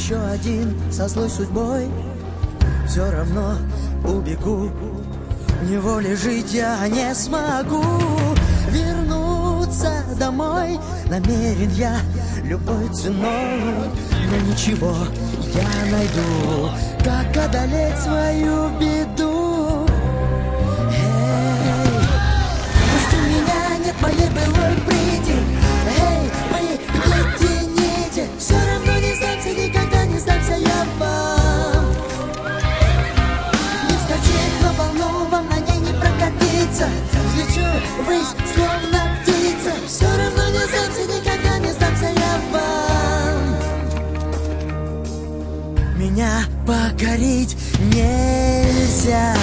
еще один со злой судьбой. Все равно убегу, в неволе жить я не смогу. Вернуться домой намерен я любой ценой. Но ничего, я найду, как одолеть свою беду. Эй, пусть у меня нет моей былой прыти. Эй, мои едините, все равно не сдамся, никогда не сдамся я вам. Не вскочить на волну, вам на ней не прокатиться. Взлечу ввысь, словно птица. Все равно не сдамся, никогда не сдамся я вам. Меня покорить нельзя.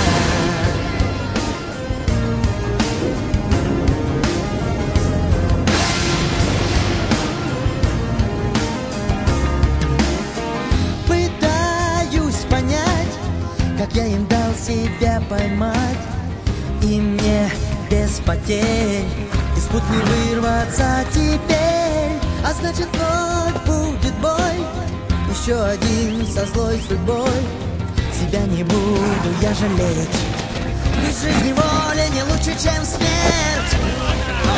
Пытаюсь понять, как я им дал себя поймать, и мне без потерь из пут не вырваться теперь. А значит, вновь будет бой, еще один со злой судьбой. Себя не буду я жалеть, ведь жизнь неволя не лучше, чем смерть.